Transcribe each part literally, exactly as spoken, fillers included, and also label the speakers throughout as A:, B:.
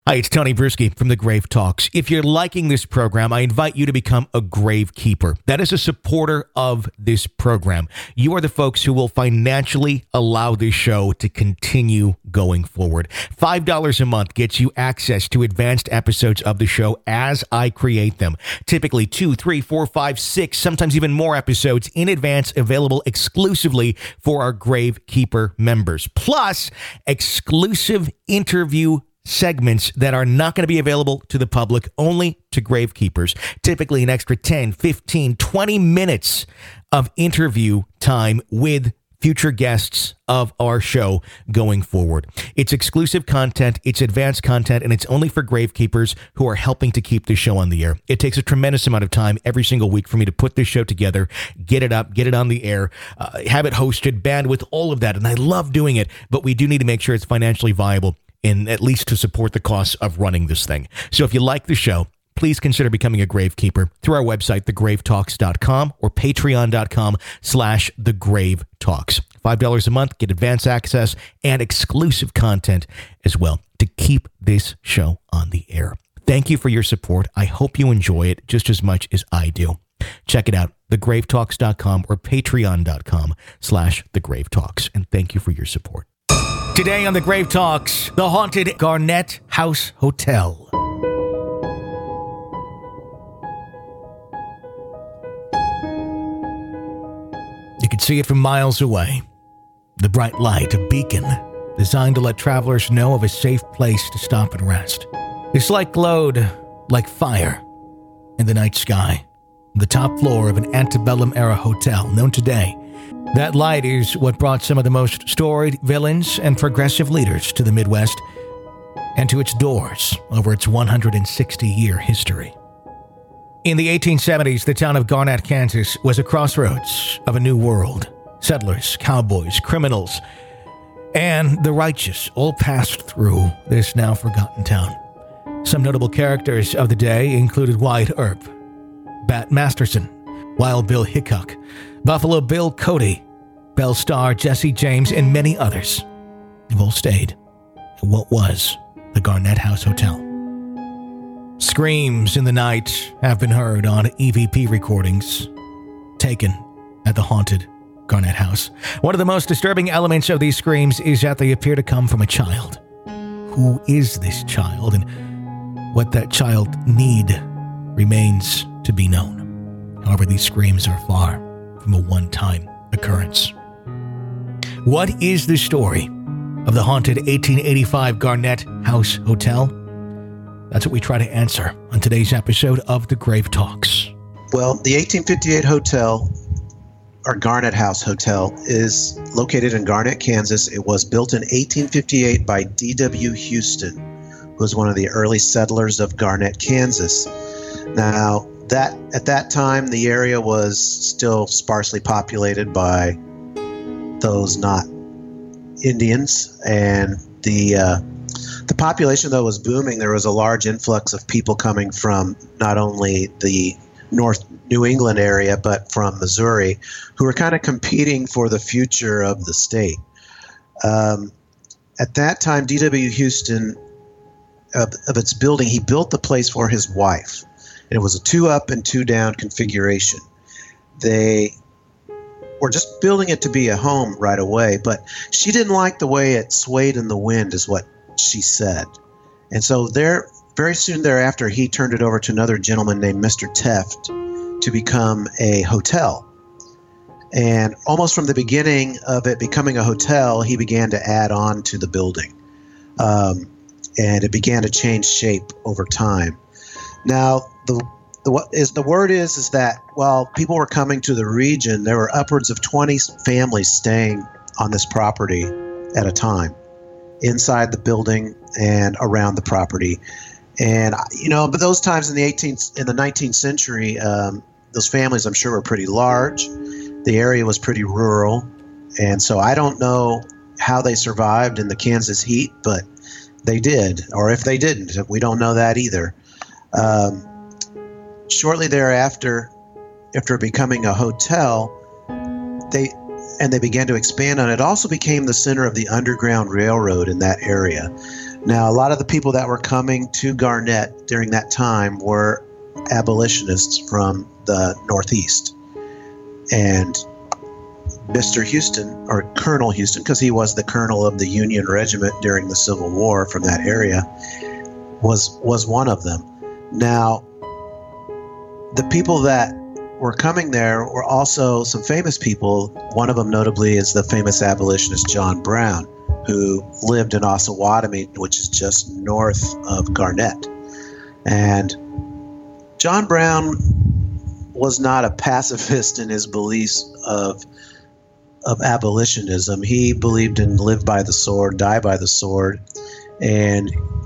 A: Hi, it's Tony Bruschi from The Grave Talks. If you're liking this program, I invite you to become a grave keeper. That is a supporter of this program. You are the folks who will financially allow this show to continue going forward. five dollars a month gets you access to advanced episodes of the show as I create them. Typically two, three, four, five, six, sometimes even more episodes in advance, available exclusively for our Grave Keeper members. Plus, exclusive interview segments that are not going to be available to the public, only to grave keepers. Typically an extra ten, fifteen, twenty minutes of interview time with future guests of our show going forward. It's exclusive content, it's advanced content, and it's only for grave keepers who are helping to keep the show on the air. It takes a tremendous amount of time every single week for me to put this show together, get it up, get it on the air, uh, have it hosted, bandwidth, all of that. And I love doing it, but we do need to make sure it's financially viable, in at least to support the costs of running this thing. So if you like the show, please consider becoming a grave keeper through our website, the grave talks dot com or patreon.com slash the grave talks. five dollars a month, get advance access and exclusive content as well to keep this show on the air. Thank you for your support. I hope you enjoy it just as much as I do. Check it out, the grave talks dot com or patreon.com slash the grave talks. And thank you for your support. Today on The Grave Talks, the haunted Garnett House Hotel. You can see it from miles away. The bright light, a beacon, designed to let travelers know of a safe place to stop and rest. This light glowed like fire in the night sky, the top floor of an antebellum-era hotel known today. That light is what brought some of the most storied villains and progressive leaders to the Midwest and to its doors over its one hundred sixty year history. In the eighteen seventies, the town of Garnett, Kansas was a crossroads of a new world. Settlers, cowboys, criminals, and the righteous all passed through this now forgotten town. Some notable characters of the day included Wyatt Earp, Bat Masterson, Wild Bill Hickok, Buffalo Bill Cody, Belle Starr, Jesse James, and many others have all stayed at what was the Garnett House Hotel. Screams in the night have been heard on E V P recordings taken at the haunted Garnett House. One of the most disturbing elements of these screams is that they appear to come from a child. Who is this child, and what that child need remains to be known. However, these screams are far from a one-time occurrence. What is the story of the haunted eighteen eighty-five Garnett House Hotel? That's what we try to answer on today's episode of The Grave Talks.
B: Well, the eighteen fifty-eight hotel, or Garnett House Hotel, is located in Garnett, Kansas. It was built in eighteen fifty-eight by D W Houston, who was one of the early settlers of Garnett, Kansas. Now, That at that time, the area was still sparsely populated by those not Indians, and the uh, the population, though, was booming. There was a large influx of people coming from not only the North New England area, but from Missouri, who were kind of competing for the future of the state. Um, at that time, D W Houston, of, of its building, he built the place for his wife. And it was a two up and two down configuration. They were just building it to be a home right away, but she didn't like the way it swayed in the wind, is what she said. And so there, very soon thereafter, he turned it over to another gentleman named Mister Teft to become a hotel. And almost from the beginning of it becoming a hotel, he began to add on to the building. Um, and it began to change shape over time. Now, the the what is the word is is that while people were coming to the region, there were upwards of twenty families staying on this property at a time, inside the building and around the property. And you know, but those times in the eighteenth, in the nineteenth century, um, those families, I'm sure, were pretty large. The area was pretty rural, and so I don't know how they survived in the Kansas heat, but they did, or if they didn't, we don't know that either. Um, shortly thereafter, after becoming a hotel, they and they began to expand on it. It also became the center of the Underground Railroad in that area. Now, a lot of the people that were coming to Garnett during that time were abolitionists from the Northeast. And Mister Houston, or Colonel Houston, because he was the colonel of the Union Regiment during the Civil War from that area, was was one of them. Now, the people that were coming there were also some famous people. One of them notably is the famous abolitionist John Brown, who lived in Osawatomie, which is just north of Garnett. And John Brown was not a pacifist in his beliefs of of abolitionism. He believed in live by the sword, die by the sword, and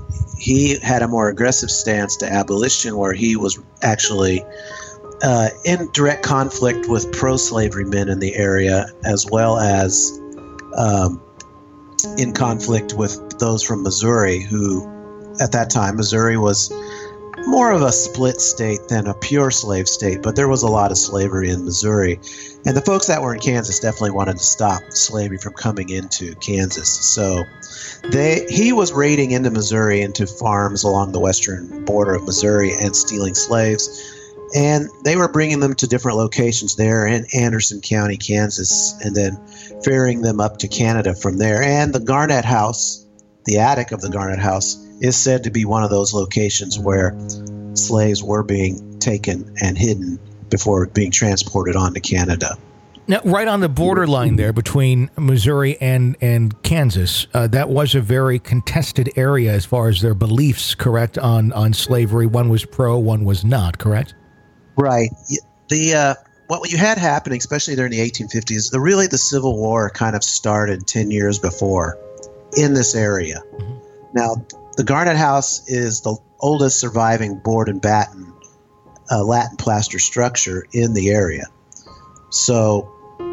B: he had a more aggressive stance to abolition, where he was actually uh, in direct conflict with pro-slavery men in the area, as well as um, in conflict with those from Missouri, who at that time, Missouri was more of a split state than a pure slave state, but there was a lot of slavery in Missouri. And the folks that were in Kansas definitely wanted to stop slavery from coming into Kansas. So they he was raiding into Missouri, into farms along the western border of Missouri, and stealing slaves. And they were bringing them to different locations there in Anderson County, Kansas, and then ferrying them up to Canada from there. And the Garnett House, the attic of the Garnett House, is said to be one of those locations where slaves were being taken and hidden before being transported on to Canada.
A: Now, right on the borderline there between Missouri and, and Kansas, uh, that was a very contested area as far as their beliefs, correct, on, on slavery. One was pro, one was not, correct?
B: Right. The uh, what you had happening, especially during the eighteen fifties, the really the Civil War kind of started ten years before in this area. Mm-hmm. Now, the Garnett House is the oldest surviving board and batten uh, Latin plaster structure in the area. So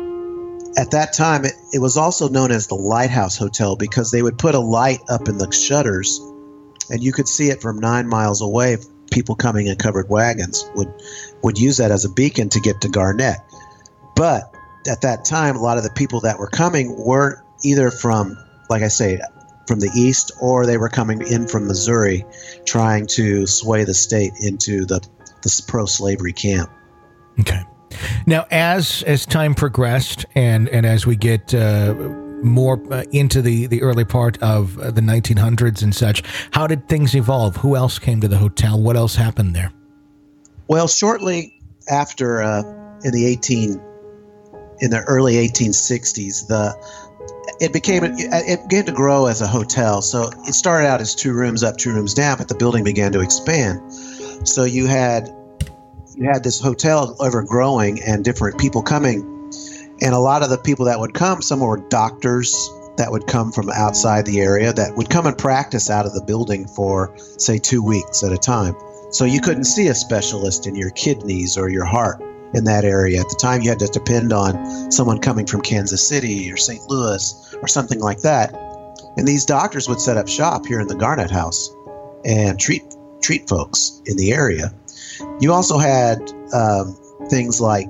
B: at that time, it, it was also known as the Lighthouse Hotel, because they would put a light up in the shutters and you could see it from nine miles away. People coming in covered wagons would, would use that as a beacon to get to Garnett. But at that time, a lot of the people that were coming weren't either from, like I say, from the east, or they were coming in from Missouri, trying to sway the state into the, the pro-slavery camp.
A: Okay. Now, as as time progressed, and, and as we get uh, more uh, into the, the early part of uh, the nineteen hundreds and such, how did things evolve? Who else came to the hotel? What else happened there?
B: Well, shortly after, uh, in the eighteen in the early eighteen sixties, the It became it began to grow as a hotel. So it started out as two rooms up, two rooms down, but the building began to expand. So you had you had this hotel ever growing and different people coming. And a lot of the people that would come, some were doctors that would come from outside the area that would come and practice out of the building for, say, two weeks at a time. So you couldn't see a specialist in your kidneys or your heart in that area. At the time, you had to depend on someone coming from Kansas City or Saint Louis or something like that. And these doctors would set up shop here in the Garnett House and treat treat folks in the area. You also had um, things like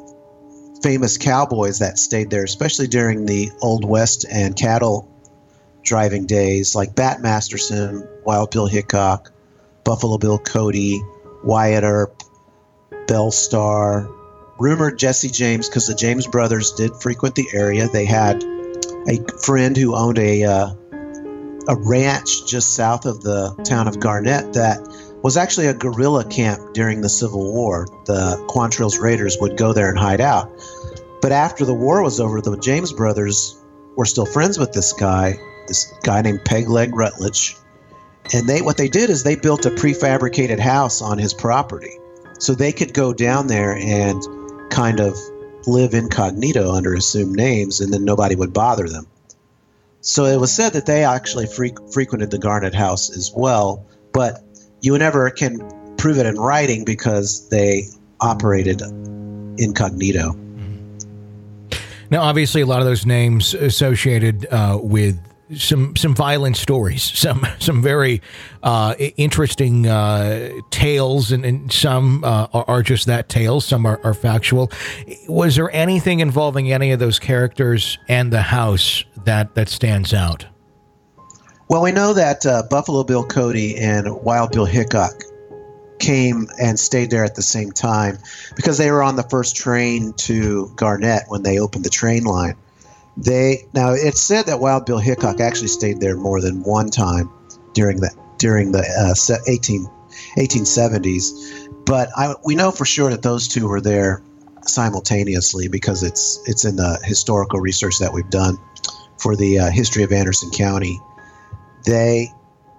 B: famous cowboys that stayed there, especially during the Old West and cattle driving days, like Bat Masterson, Wild Bill Hickok, Buffalo Bill Cody, Wyatt Earp, Bell Star, rumored Jesse James, because the James brothers did frequent the area. They had a friend who owned a uh, a ranch just south of the town of Garnett that was actually a guerrilla camp during the Civil War. The Quantrill's Raiders would go there and hide out. But after the war was over, the James brothers were still friends with this guy, this guy named Pegleg Rutledge. And they what they did is they built a prefabricated house on his property, so they could go down there and kind of live incognito under assumed names, and then nobody would bother them. So it was said that they actually fre- frequented the Garnett House as well, but you never can prove it in writing because they operated incognito.
A: Now, obviously, a lot of those names associated uh, with some some violent stories, some some very uh, interesting uh, tales, and, and some uh, are, are just that tales. Some are, are factual. Was there anything involving any of those characters and the house that that stands out?
B: Well, we know that uh, Buffalo Bill Cody and Wild Bill Hickok came and stayed there at the same time because they were on the first train to Garnett when they opened the train line. They now it's said that Wild Bill Hickok actually stayed there more than one time during the during the uh, eighteen seventies, but I, we know for sure that those two were there simultaneously because it's it's in the historical research that we've done for the uh, history of Anderson County. They,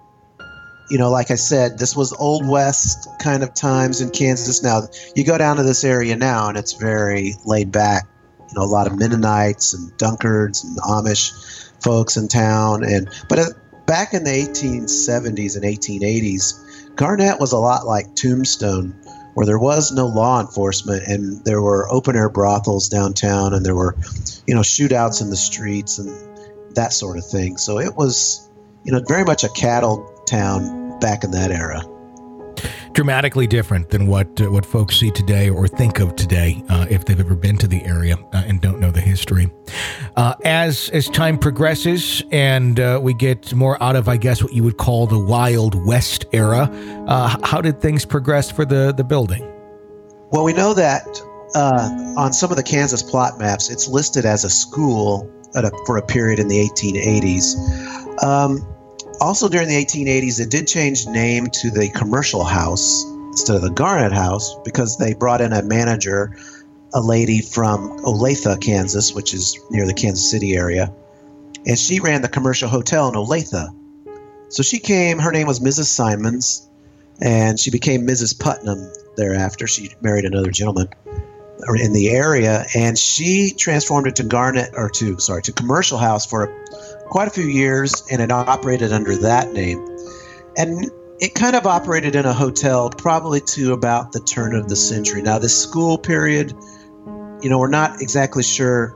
B: you know, like I said, this was Old West kind of times in Kansas. Now you go down to this area now, and it's very laid back. You know, a lot of Mennonites and Dunkards and Amish folks in town. And but uh, back in the eighteen seventies and eighteen eighties, Garnett was a lot like Tombstone, where there was no law enforcement, and there were open-air brothels downtown, and there were, you know, shootouts in the streets and that sort of thing. So it was, you know, very much a cattle town back in that era.
A: Dramatically different than what uh, what folks see today or think of today uh, if they've ever been to the area uh, and don't know the history. Uh, as as time progresses and uh, we get more out of, I guess, what you would call the Wild West era, uh, how did things progress for the, the building?
B: Well, we know that uh, on some of the Kansas plot maps, it's listed as a school at a, for a period in the eighteen eighties. Um, Also, during the eighteen eighties, it did change name to the Commercial House instead of the Garnett House because they brought in a manager, a lady from Olathe, Kansas, which is near the Kansas City area, and she ran the Commercial Hotel in Olathe. So she came, her name was Missus Simons, and she became Missus Putnam thereafter. She married another gentleman in the area, and she transformed it to Garnett, or to, sorry, to Commercial House for a quite a few years, and it operated under that name. And it kind of operated in a hotel probably to about the turn of the century. Now, this school period, you know, we're not exactly sure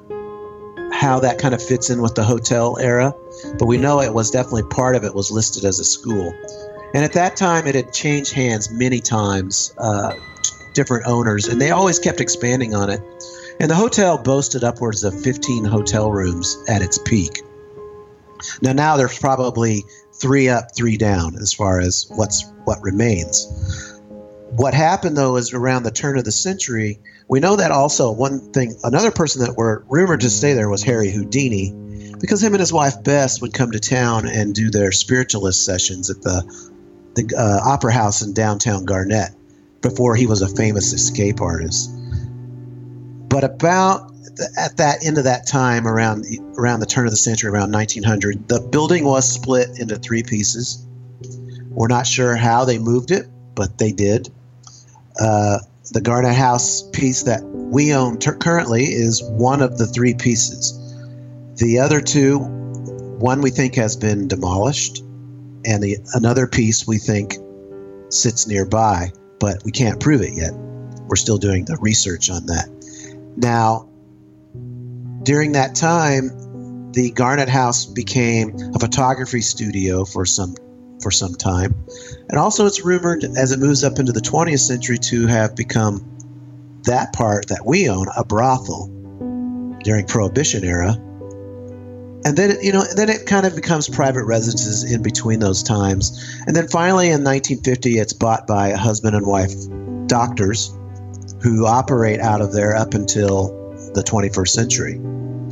B: how that kind of fits in with the hotel era, but we know it was definitely part of it was listed as a school. And at that time, it had changed hands many times, uh, different owners, and they always kept expanding on it. And the hotel boasted upwards of fifteen hotel rooms at its peak. Now, now there's probably three up, three down as far as what's what remains. What happened, though, is around the turn of the century, we know that also one thing, another person that were rumored to stay there was Harry Houdini, because him and his wife Bess would come to town and do their spiritualist sessions at the, the uh, Opera House in downtown Garnett before he was a famous escape artist. But about at that end of that time, around around the turn of the century, around nineteen hundred, the building was split into three pieces. We're not sure how they moved it, but they did. Uh, the Garnett House piece that we own ter- currently is one of the three pieces. The other two, one we think has been demolished, and the another piece we think sits nearby, but we can't prove it yet. We're still doing the research on that. Now, during that time, the Garnett House became a photography studio for some for some time. And also it's rumored, as it moves up into the twentieth century, to have become that part that we own, a brothel during Prohibition era. And then, you know, then it kind of becomes private residences in between those times. And then finally in nineteen fifty, it's bought by a husband and wife doctors who operate out of there up until the twenty-first century.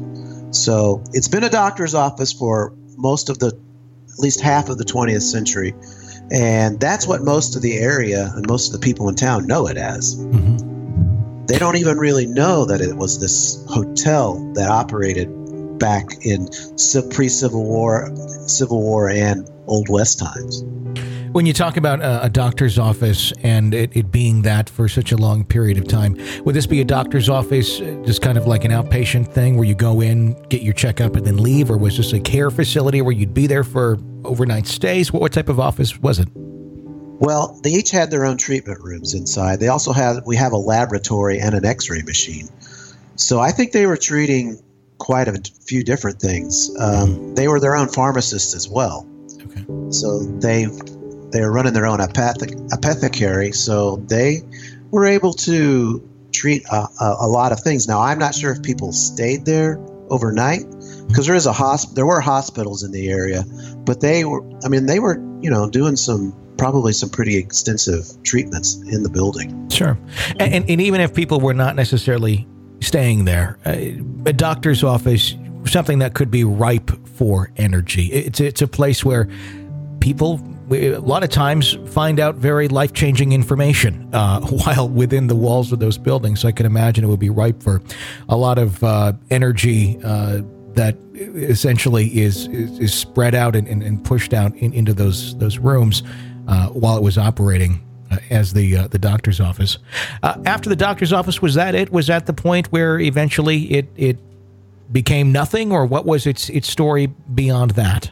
B: So it's been a doctor's office for most of the, at least half of the twentieth century. And that's what most of the area and most of the people in town know it as. Mm-hmm. They don't even really know that it was this hotel that operated back in pre-Civil War, Civil War and Old West times.
A: When you talk about a, a doctor's office and it, it being that for such a long period of time, would this be a doctor's office just kind of like an outpatient thing where you go in, get your checkup, and then leave? Or was this a care facility where you'd be there for overnight stays? What, what type of office was it?
B: Well, they each had their own treatment rooms inside. They also had, we have a laboratory and an x-ray machine. So I think they were treating quite a few different things. Um, they were their own pharmacists as well.
A: Okay.
B: So they they were running their own apothic, apothecary. So they were able to treat a, a, a lot of things. Now, I'm not sure if people stayed there overnight, because there is a hosp- there were hospitals in the area, but they were, I mean, they were, you know, doing some, probably some pretty extensive treatments in the building.
A: Sure. And, and, and even if people were not necessarily staying there, uh, a doctor's office, something that could be ripe for energy. It's, it's a place where people, a lot of times, find out very life-changing information uh, while within the walls of those buildings. So I can imagine it would be ripe for a lot of uh, energy uh, that essentially is, is is spread out and, and, and pushed out in, into those those rooms uh, while it was operating uh, as the uh, the doctor's office. Uh, after the doctor's office, was that it? Was that the point where eventually it it became nothing, or what was its its story beyond that?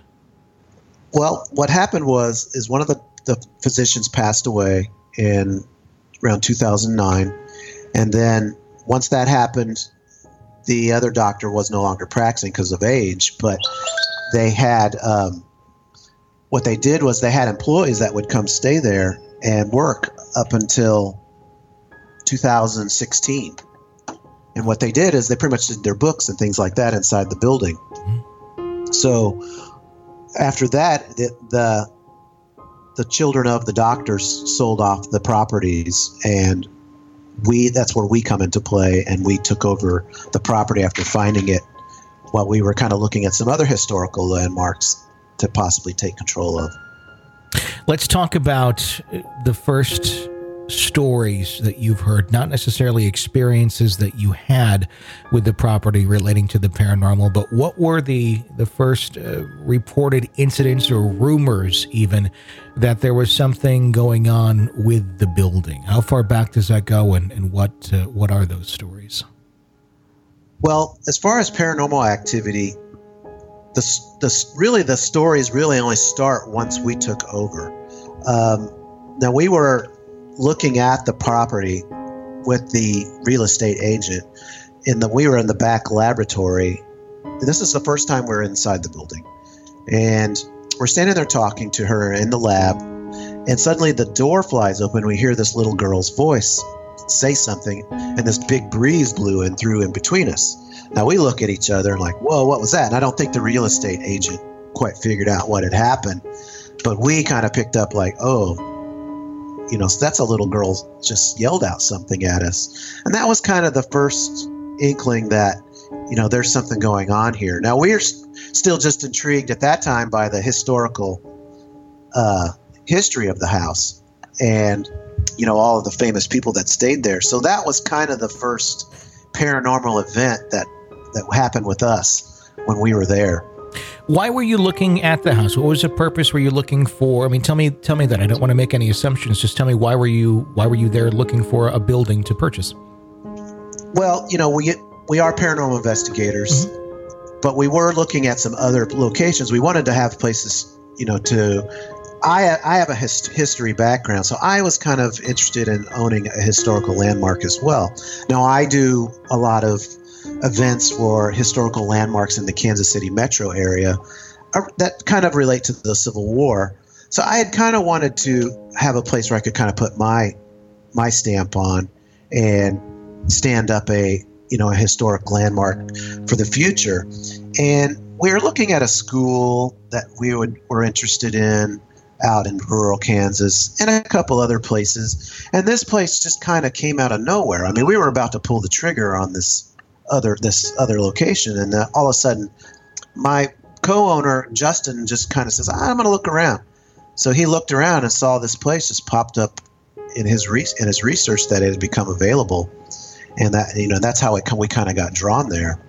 B: Well, what happened was is one of the, the physicians passed away in around two thousand nine, and then once that happened, the other doctor was no longer practicing because of age, but they had, um, what they did was they had employees that would come stay there and work up until two thousand sixteen. And what they did is they pretty much did their books and things like that inside the building. Mm-hmm. So after that, the, the the children of the doctors sold off the properties, and we that's where we come into play, and we took over the property after finding it while we were kind of looking at some other historical landmarks to possibly take control of.
A: Let's talk about the first stories that you've heard, not necessarily experiences that you had with the property relating to the paranormal, but what were the the first uh, reported incidents or rumors even that there was something going on with the building? How far back does that go, and, and what uh, what are those stories?
B: Well, as far as paranormal activity, the, the really the stories really only start once we took over. Um, now, we were looking at the property with the real estate agent in the we were in the back laboratory. This is the first time we're inside the building, and we're standing there talking to her in the lab, and suddenly the door flies open. We hear this little girl's voice say something, and this big breeze blew in through in between us. Now we look at each other and like, whoa, what was that? And I don't think the real estate agent quite figured out what had happened, but we kind of picked up like, oh, you know, so that's a little girl just yelled out something at us. And that was kind of the first inkling that, you know, there's something going on here. Now, we're st- still just intrigued at that time by the historical uh, history of the house and, you know, all of the famous people that stayed there. So that was kind of the first paranormal event that, that happened with us when we were there.
A: Why were you looking at the house? What was the purpose? Were you looking for? I mean, tell me, tell me that. I don't want to make any assumptions. Just tell me why were you, why were you there looking for a building to purchase?
B: Well, you know, we we are paranormal investigators, mm-hmm. but we were looking at some other locations. We wanted to have places, you know, to. I I have a hist- history background, so I was kind of interested in owning a historical landmark as well. Now, I do a lot of events for historical landmarks in the Kansas City metro area that kind of relate to the Civil War. So I had kind of wanted to have a place where I could kind of put my my stamp on and stand up a you know a historic landmark for the future. And we were looking at a school that we would were interested in out in rural Kansas and a couple other places. And this place just kind of came out of nowhere. I mean, we were about to pull the trigger on this other this other location, and uh, all of a sudden my co-owner Justin just kind of says, I'm gonna look around. So he looked around and saw this place just popped up in his re- in his research that it had become available, and that you know that's how it we kind of got drawn there.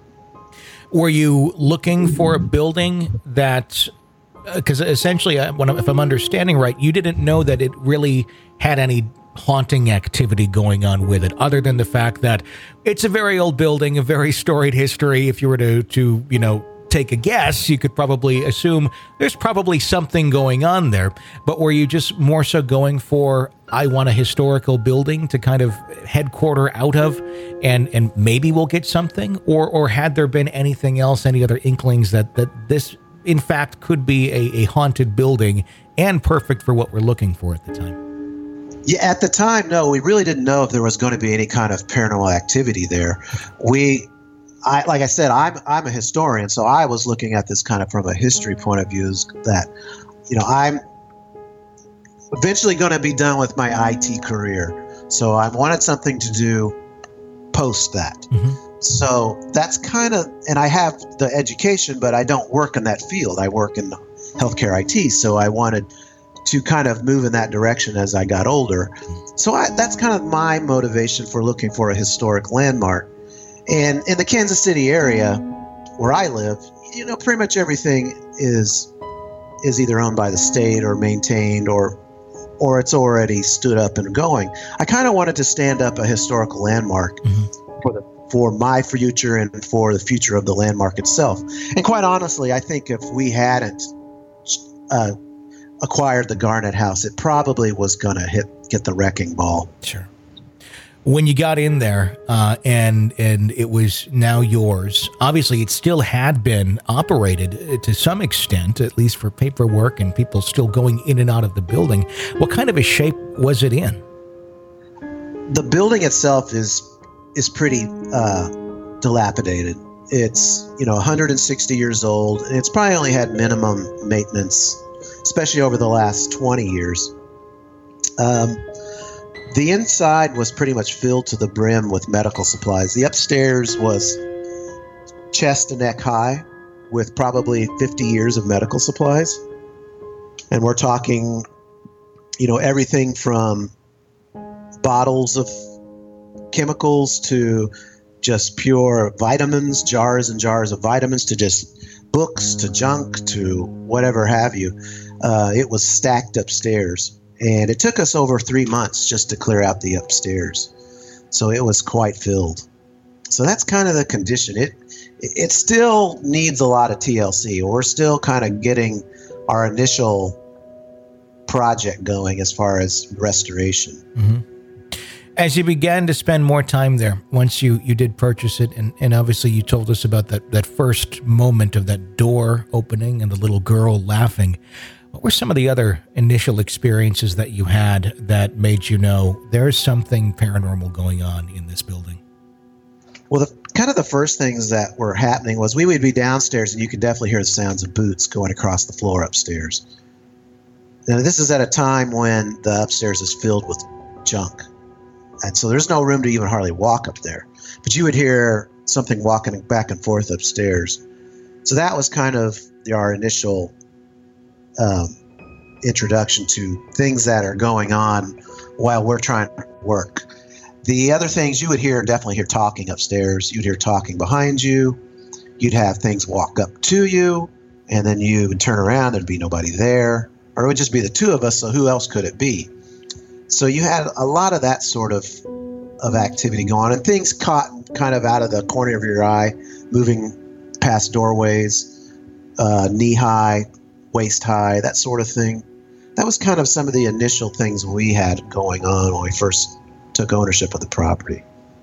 A: Were you looking for a building that, because uh, essentially uh, when, if I'm understanding right, you didn't know that it really had any haunting activity going on with it, other than the fact that it's a very old building, a very storied history. If you were to, to you know, take a guess, you could probably assume there's probably something going on there. But were you just more so going for, I want a historical building to kind of headquarter out of, and and maybe we'll get something? Or or had there been anything else, any other inklings that, that this, in fact, could be a, a haunted building and perfect for what we're looking for at the time?
B: Yeah, at the time, no, we really didn't know if there was going to be any kind of paranormal activity there. We, I, like I said, I'm I'm a historian, so I was looking at this kind of from a history point of view. Is that, you know, I'm eventually going to be done with my I T career, so I wanted something to do post that. Mm-hmm. So that's kind of, and I have the education, but I don't work in that field. I work in healthcare I T, so I wanted to kind of move in that direction as I got older. So I, that's kind of my motivation for looking for a historic landmark. And in the Kansas City area where I live, you know, pretty much everything is is either owned by the state or maintained, or or it's already stood up and going. I kind of wanted to stand up a historical landmark mm-hmm. for the for my future and for the future of the landmark itself. And quite honestly, I think if we hadn't uh, acquired the Garnet House, it probably was going to hit get the wrecking ball.
A: Sure. When you got in there uh, and and it was now yours, obviously it still had been operated to some extent, at least for paperwork and people still going in and out of the building. What kind of a shape was it in?
B: The building itself is is pretty uh, dilapidated. It's, you know, one hundred sixty years old, and it's probably only had minimum maintenance, especially over the last twenty years. Um, the inside was pretty much filled to the brim with medical supplies. The upstairs was chest to neck high with probably fifty years of medical supplies. And we're talking, you know, everything from bottles of chemicals to just pure vitamins, jars and jars of vitamins, to just books, to junk, to whatever have you. Uh, it was stacked upstairs. And it took us over three months just to clear out the upstairs. So it was quite filled. So that's kind of the condition. It it still needs a lot of T L C. We're still kind of getting our initial project going as far as restoration.
A: Mm-hmm. As you began to spend more time there, once you, you did purchase it, and, and obviously you told us about that, that first moment of that door opening and the little girl laughing, what were some of the other initial experiences that you had that made you know there's something paranormal going on in this building?
B: Well, the, kind of the first things that were happening was we would be downstairs and you could definitely hear the sounds of boots going across the floor upstairs. Now, this is at a time when the upstairs is filled with junk. And so there's no room to even hardly walk up there. But you would hear something walking back and forth upstairs. So that was kind of the, our initial um, introduction to things that are going on while we're trying to work. The other things you would hear, definitely hear talking upstairs. You'd hear talking behind you. You'd have things walk up to you, and then you would turn around, there'd be nobody there. Or it would just be the two of us, so who else could it be? So you had a lot of that sort of of activity going on, and things caught kind of out of the corner of your eye, moving past doorways, uh, knee-high, waist-high, that sort of thing. That was kind of some of the initial things we had going on when we first took ownership of the property.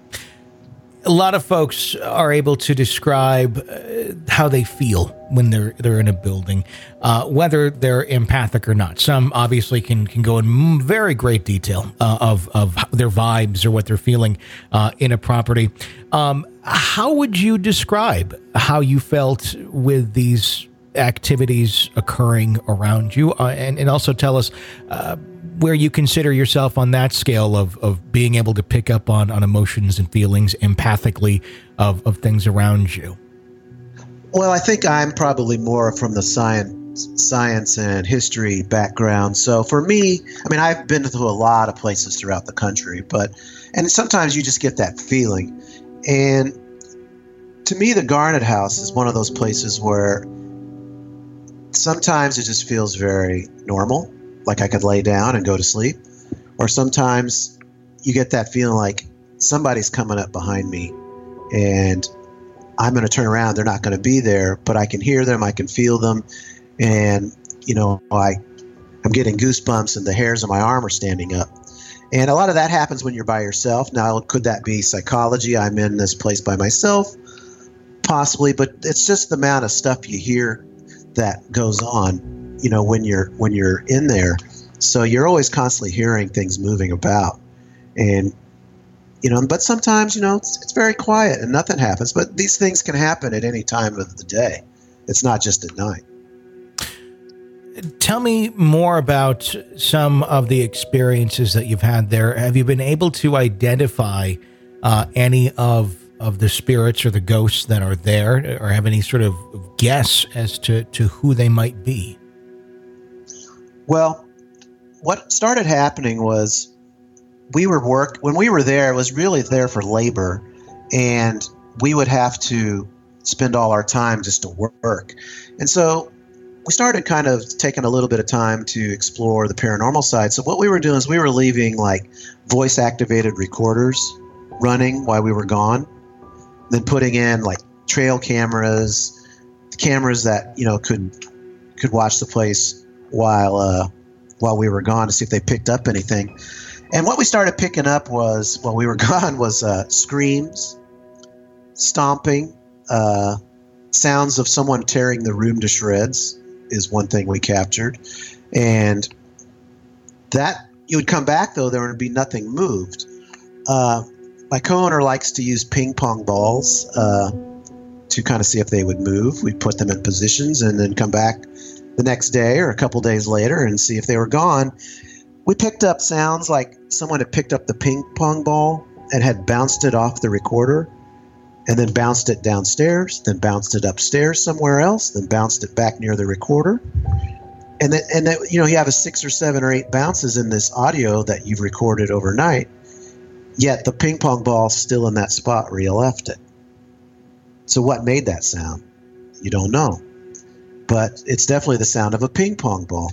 A: A lot of folks are able to describe uh, how they feel when they're they're in a building, uh, whether they're empathic or not. Some obviously can can go in very great detail uh, of of their vibes or what they're feeling uh, in a property. Um, how would you describe how you felt with these activities occurring around you, uh, and and also tell us Uh, where you consider yourself on that scale of, of being able to pick up on, on emotions and feelings empathically of, of things around you?
B: Well, I think I'm probably more from the science, science and history background. So for me, I mean, I've been to a lot of places throughout the country, but, and sometimes you just get that feeling. And to me, the Garnet House is one of those places where sometimes it just feels very normal, like I could lay down and go to sleep. Or sometimes you get that feeling like somebody's coming up behind me and I'm going to turn around. They're not going to be there, but I can hear them. I can feel them. And, you know, I, I'm getting goosebumps and the hairs on my arm are standing up. And a lot of that happens when you're by yourself. Now, could that be psychology? I'm in this place by myself, possibly, but it's just the amount of stuff you hear that goes on, you know, when you're when you're in there. So you're always constantly hearing things moving about. And, you know, but sometimes, you know, it's, it's very quiet and nothing happens. But these things can happen at any time of the day. It's not just at night.
A: Tell me more about some of the experiences that you've had there. Have you been able to identify uh, any of of the spirits or the ghosts that are there, or have any sort of guess as to, to who they might be?
B: Well, what started happening was we were work when we were there, it was really there for labor, and we would have to spend all our time just to work. And so we started kind of taking a little bit of time to explore the paranormal side. So what we were doing is we were leaving like voice activated recorders running while we were gone, then putting in like trail cameras, cameras that, you know, could could watch the place while uh, while we were gone to see if they picked up anything. And what we started picking up was, while we were gone, was uh, screams, stomping, uh, sounds of someone tearing the room to shreds is one thing we captured. And that, you would come back, though, there would be nothing moved. Uh, my co-owner likes to use ping pong balls uh, to kind of see if they would move. We'd put them in positions and then come back the next day or a couple days later and see if they were gone. We picked up sounds like someone had picked up the ping pong ball and had bounced it off the recorder, and then bounced it downstairs, then bounced it upstairs somewhere else, then bounced it back near the recorder. And then, and then, you know, you have a six or seven or eight bounces in this audio that you've recorded overnight, yet the ping pong ball's still in that spot where you left it. So what made that sound? You don't know. But it's definitely the sound of a ping pong ball.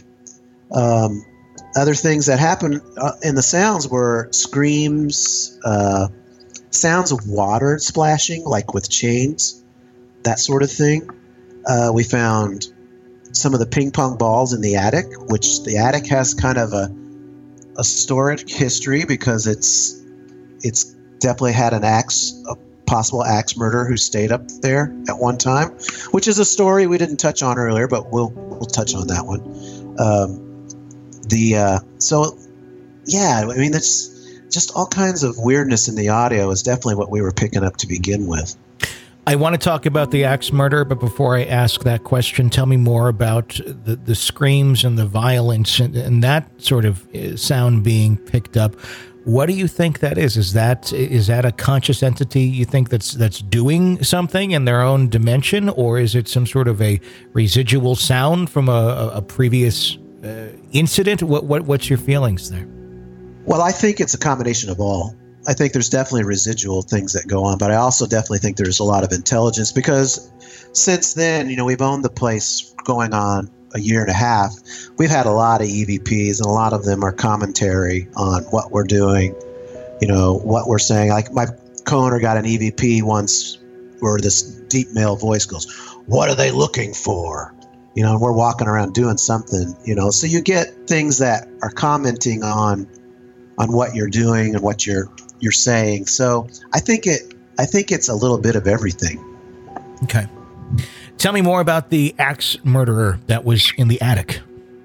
B: Um, other things that happened uh, in the sounds were screams, uh, sounds of water splashing, like with chains, that sort of thing. Uh, we found some of the ping pong balls in the attic, which the attic has kind of a a storied history because it's it's definitely had an axe, a possible axe murderer who stayed up there at one time, which is a story we didn't touch on earlier, but we'll we'll touch on that one. Um, the uh, so yeah, I mean, it's just all kinds of weirdness in the audio is definitely what we were picking up to begin with.
A: I want to talk about the axe murder, but before I ask that question, tell me more about the, the screams and the violence and, and that sort of sound being picked up. What do you think that is? Is that is that a conscious entity you think that's that's doing something in their own dimension, or is it some sort of a residual sound from a, a previous uh, incident? What what what's your feelings there?
B: Well, I think it's a combination of all. I think there's definitely residual things that go on, but I also definitely think there's a lot of intelligence because since then, you know, we've owned the place going on a year and a half. We've had a lot of E V Ps, and a lot of them are commentary on what we're doing, you know, what we're saying. Like my co-owner got an E V P once where this deep male voice goes, "What are they looking for?" You know, and we're walking around doing something, you know, so you get things that are commenting on on what you're doing and what you're you're saying. So I think it I think it's a little bit of everything.
A: Okay. Tell me more about the axe murderer that was in the attic.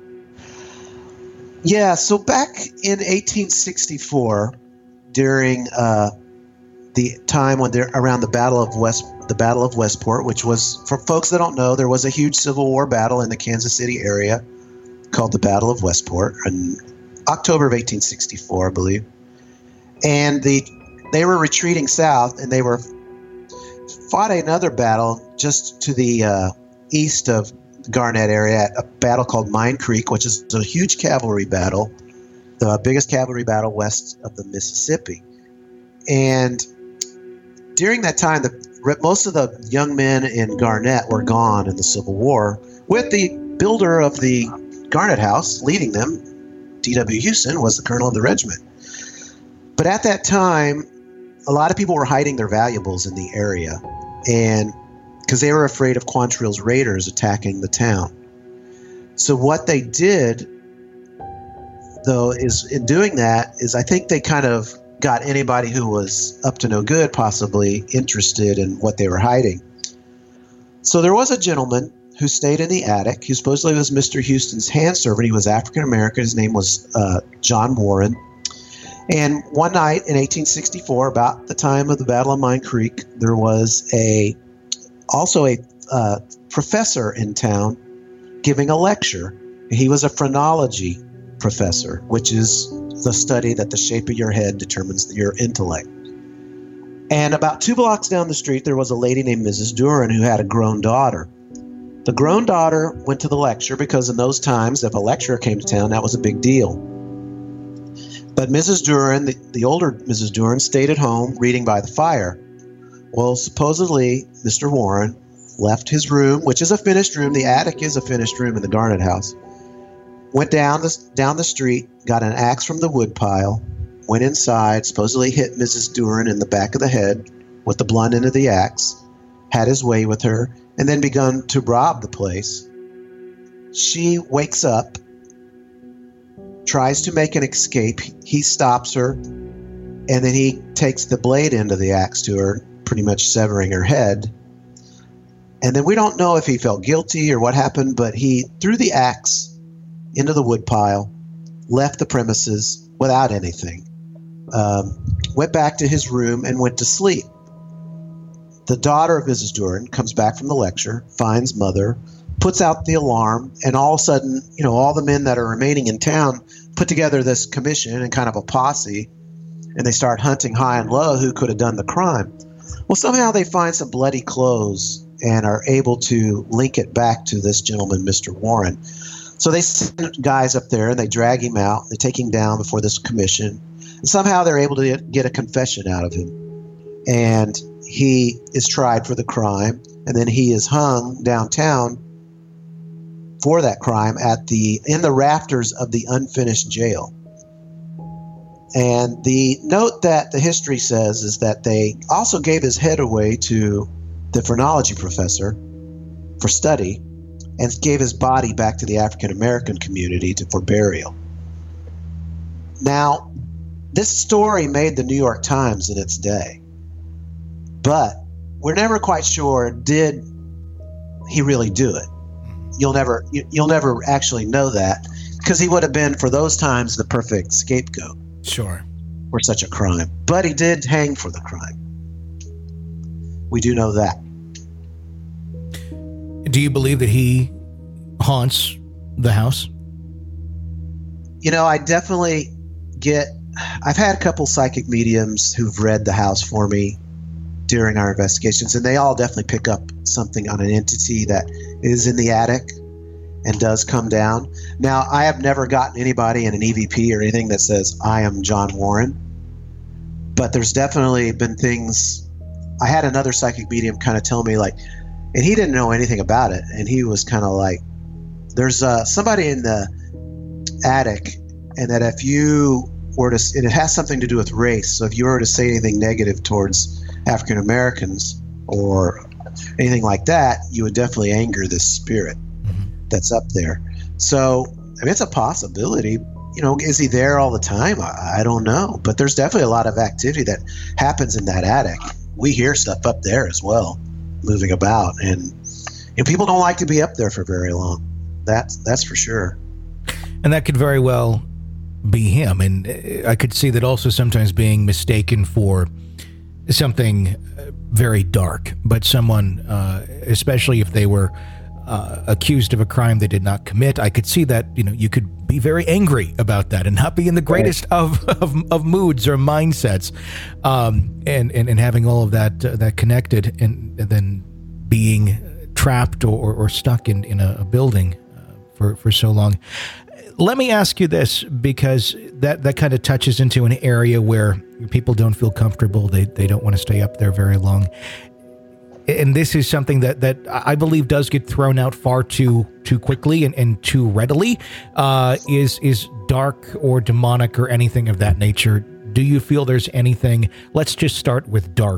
B: Yeah, so back in eighteen sixty-four, during uh, the time when they're around the Battle of West, the Battle of Westport, which was, for folks that don't know, there was a huge Civil War battle in the Kansas City area called the Battle of Westport in October of eighteen sixty-four, I believe. And the they were retreating south, and they were fought another battle just to the uh, east of Garnett area, a battle called Mine Creek, which is a huge cavalry battle, the biggest cavalry battle west of the Mississippi. And during that time, the most of the young men in Garnett were gone in the Civil War, with the builder of the Garnett House leading them. D W Houston was the colonel of the regiment. But at that time, a lot of people were hiding their valuables in the area. and because they were afraid of Quantrill's raiders attacking the town. So what they did, though, is in doing that, is I think they kind of got anybody who was up to no good possibly interested in what they were hiding. So there was a gentleman who stayed in the attic, who supposedly was Mister Houston's hand servant. He was African American. His name was uh, John Warren. And one night in eighteen sixty-four, about the time of the Battle of Mine Creek, there was a also a uh, professor in town giving a lecture. He was a phrenology professor, which is the study that the shape of your head determines your intellect. And about two blocks down the street, there was a lady named Missus Duran who had a grown daughter. The grown daughter went to the lecture because in those times, if a lecturer came to town, that was a big deal. But Missus Duran, the, the older Missus Duran, stayed at home reading by the fire. Well, supposedly, Mister Warren left his room, which is a finished room. The attic is a finished room in the Garnett house. Went down the, down the street, got an axe from the woodpile, went inside, supposedly hit Missus Duran in the back of the head with the blunt end of the axe, had his way with her, and then begun to rob the place. She wakes up, tries to make an escape. He stops her, and then he takes the blade end of the axe to her, pretty much severing her head. And then we don't know if he felt guilty or what happened, but he threw the axe into the woodpile, left the premises without anything, um, went back to his room and went to sleep. The daughter of Missus Duran comes back from the lecture, finds mother, puts out the alarm, and all of a sudden, you know, all the men that are remaining in town put together this commission and kind of a posse, and they start hunting high and low who could have done the crime. Well, somehow they find some bloody clothes and are able to link it back to this gentleman, Mister Warren. So they send guys up there and they drag him out. They take him down before this commission. And somehow they're able to get a confession out of him. And he is tried for the crime. And then he is hung downtown for that crime at the in the rafters of the unfinished jail. And the note that the history says is that they also gave his head away to the phrenology professor for study, and gave his body back to the African American community to, for burial. Now, this story made the New York Times in its day, but we're never quite sure, did he really do it? You'll never, you, you'll never actually know that, because he would have been, for those times, the perfect scapegoat.
A: Sure.
B: For such a crime. But he did hang for the crime. We do know that.
A: Do you believe that he haunts the house?
B: You know, I definitely get, I've had a couple psychic mediums who've read the house for me during our investigations, and they all definitely pick up something on an entity that is in the attic and does come down. Now, I have never gotten anybody in an E V P or anything that says, I am John Warren, but there's definitely been things. I had another psychic medium kind of tell me, like, and he didn't know anything about it, and he was kind of like, there's uh, somebody in the attic, and that if you were to, and it has something to do with race, so if you were to say anything negative towards African Americans or anything like that, you would definitely anger this spirit that's up there. So, I mean, it's a possibility. You know, is he there all the time? I, I don't know, but there's definitely a lot of activity that happens in that attic. We hear stuff up there as well, moving about, and and people don't like to be up there for very long. That's that's for sure.
A: And that could very well be him. And I could see that also sometimes being mistaken for something very dark, but someone, uh, especially if they were uh, accused of a crime they did not commit, I could see that, you know, you could be very angry about that and not be in the greatest right. of, of of moods or mindsets, um, and, and and having all of that uh, that connected, and, and then being trapped or, or stuck in, in a, a building uh, for, for so long. Let me ask you this, because that, that kind of touches into an area where people don't feel comfortable. They they don't want to stay up there very long. And this is something that, that I believe does get thrown out far too too quickly and, and too readily, uh, is is dark or demonic or anything of that nature. Do you feel there's anything, let's just start with dark,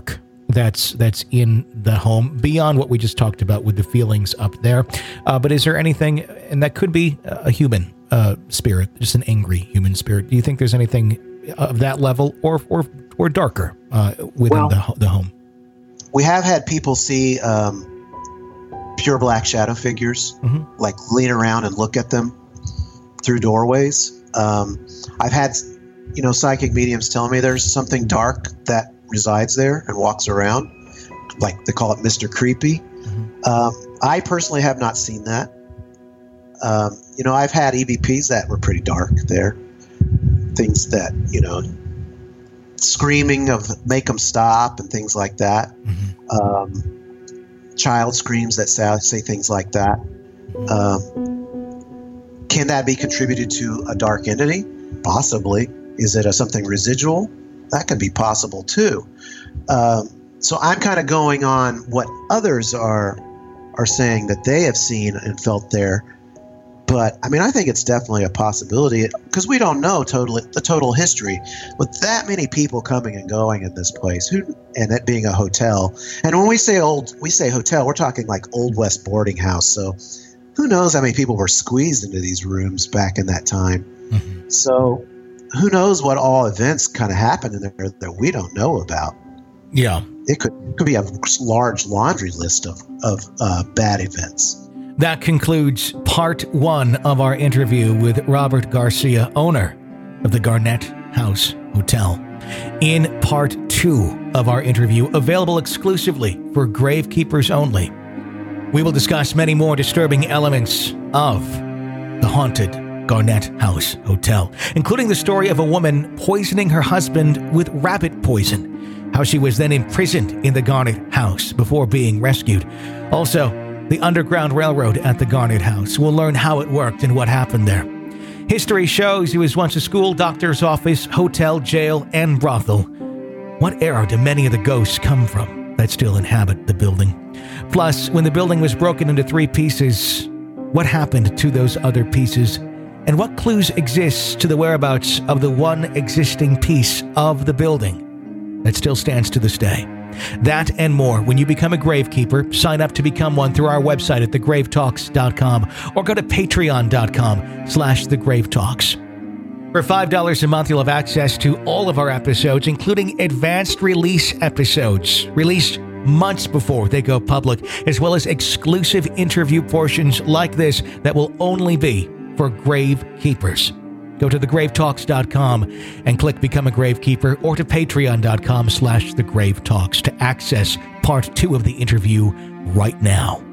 A: that's that's in the home beyond what we just talked about with the feelings up there. Uh, but is there anything, and that could be a human uh, spirit, just an angry human spirit. Do you think there's anything of that level or or or darker uh, within well, the the home?
B: We have had people see um, pure black shadow figures, mm-hmm. like lean around and look at them through doorways. Um, I've had, you know, psychic mediums tell me there's something dark that resides there and walks around, like they call it Mister Creepy. Mm-hmm. Um, I personally have not seen that. Um, you know, I've had E V Ps that were pretty dark there. Things that, you know, screaming of make them stop and things like that. Mm-hmm. Um, child screams that say, say things like that. Um, can that be contributed to a dark entity? Possibly. Is it a, something residual? That could be possible too. Um, so I'm kind of going on what others are are saying that they have seen and felt there. But I mean, I think it's definitely a possibility because we don't know totally the total history with that many people coming and going in this place. Who and it being a hotel. And when we say old, we say hotel, we're talking like Old West boarding house. So who knows how many people were squeezed into these rooms back in that time. Mm-hmm. So who knows what all events kind of happened in there that we don't know about.
A: Yeah.
B: It could could be a large laundry list of, of uh, bad events.
A: That concludes part one of our interview with Robert Garcia, owner of the Garnet House Hotel. In part two of our interview, available exclusively for Gravekeepers only, we will discuss many more disturbing elements of the haunted Garnet House Hotel, including the story of a woman poisoning her husband with rabbit poison, how she was then imprisoned in the Garnet House before being rescued. Also, the Underground Railroad at the Garnet House. We'll learn how it worked and what happened there. History shows it was once a school, doctor's office, hotel, jail, and brothel. What era do many of the ghosts come from that still inhabit the building? Plus, when the building was broken into three pieces, what happened to those other pieces? And what clues exist to the whereabouts of the one existing piece of the building that still stands to this day? That and more when you become a Gravekeeper. Sign up to become one through our website at the grave talks dot com or go to patreon dot com slash the grave talks. For five dollars a month, you'll have access to all of our episodes, including advanced release episodes released months before they go public, as well as exclusive interview portions like this that will only be for Gravekeepers. Go to the grave talks dot com and click Become a Gravekeeper, or to patreon dot com slash the grave talks to access part two of the interview right now.